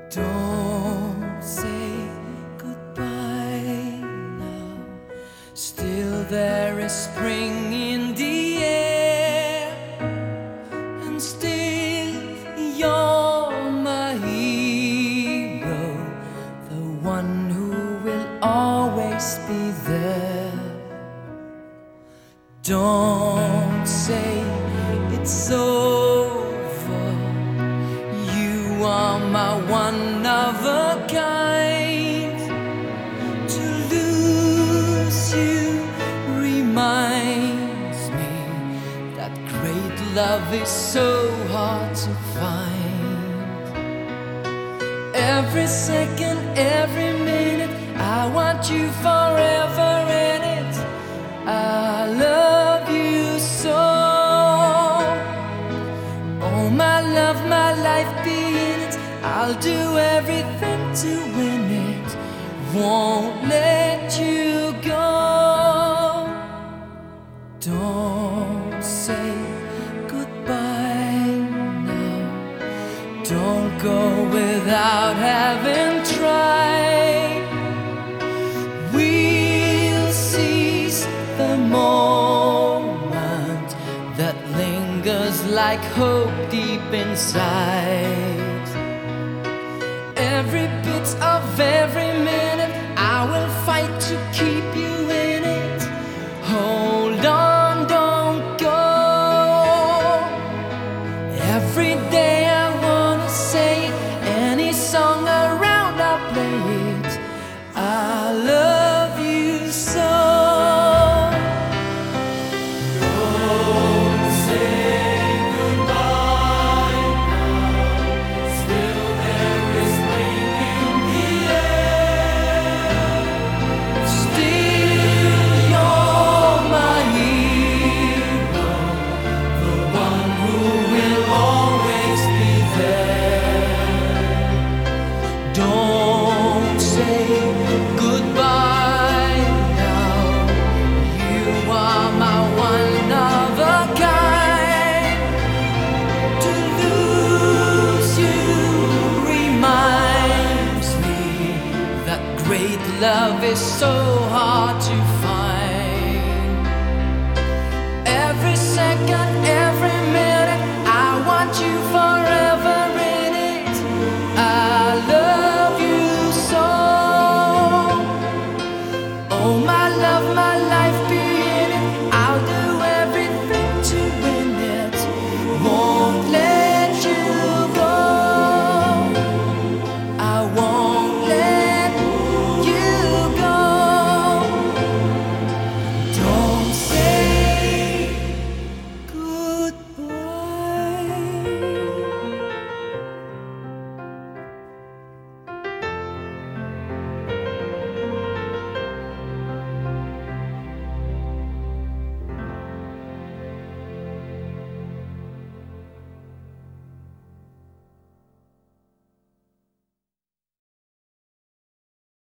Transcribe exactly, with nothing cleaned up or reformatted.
Don't say goodbye now. Still there is spring in the air, and still you're my hero, the one who will always be there. Don't say it's over. You are my one of a kind. To lose you reminds me that great love is so hard to find. Every second, every minute, I want you forever in it. I love you so. Oh, my love, my life be in it. I'll do everything to win it. Won't let you go. Don't say goodbye now. Don't go without having tried. We'll seize the moment that lingers like hope deep inside. Every bit of every minute, I will fight to keep you in it. Hold on, don't go. Every day I wanna say it, any song around I'll play it. I love you so. Don't say goodbye now. You are my one of a kind. To lose you reminds me that great love is so hard to find. Every second, every